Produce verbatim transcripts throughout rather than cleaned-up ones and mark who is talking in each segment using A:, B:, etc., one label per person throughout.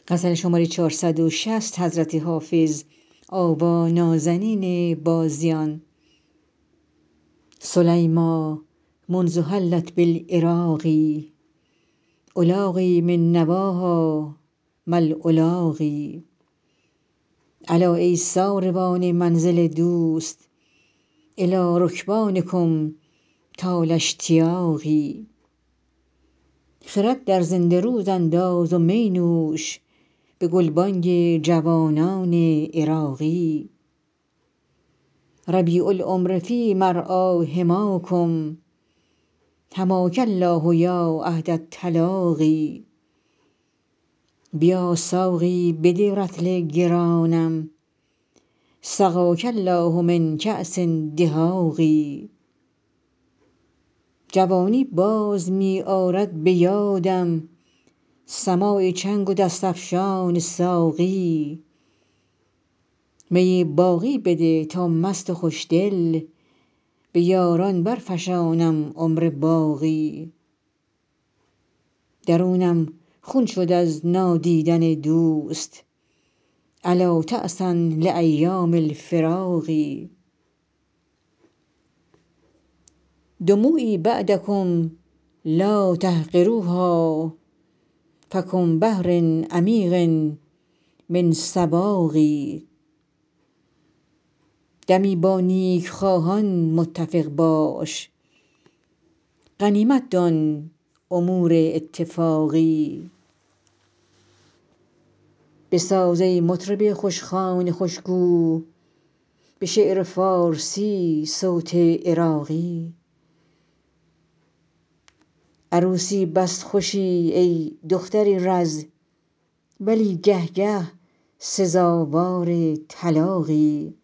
A: سلیمیٰ منذ حلت بالعراق ألاقی من نواها ما الألاقی الا ای ساربان منزل دوست إلی رکبانکم طال اشتیاقی خرد در زنده روز انداز و می نوش به گلبانگ جوانان عراقی ربیع العمر فی مرعی حماکم حماک الله یا عهد التلاقی بیا ساقی بده رطل گرانم سقاک الله من کأس دهاق جوانی باز می آرد به یادم سماع چنگ و دست افشان ساقی می باقی بده تا مست و خوشدل به یاران برفشانم عمر باقی درونم خون شد از نادیدن دوست ألا تعسا لأیام الفراق دموعی بعدکم لا تحقروها فکم بحر عمیق من سباق دمی با نیکخواهان متفق باش غنیمت دان امور اتفاقی بساز ای مطرب خوش خوان خوش گو به شعر فارسی صوت عراقی عروسی بس خوشی ای دختر رز ولی گه گه سزاوار طلاقی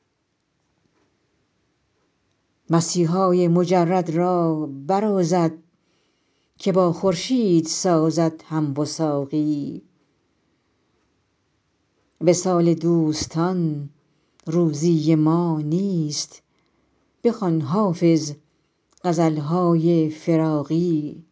A: مسیحای مجرد را برازد که با خورشید سازد هم وثاقی وصال دوستان روزی ما نیست بخوان حافظ غزل های فراقی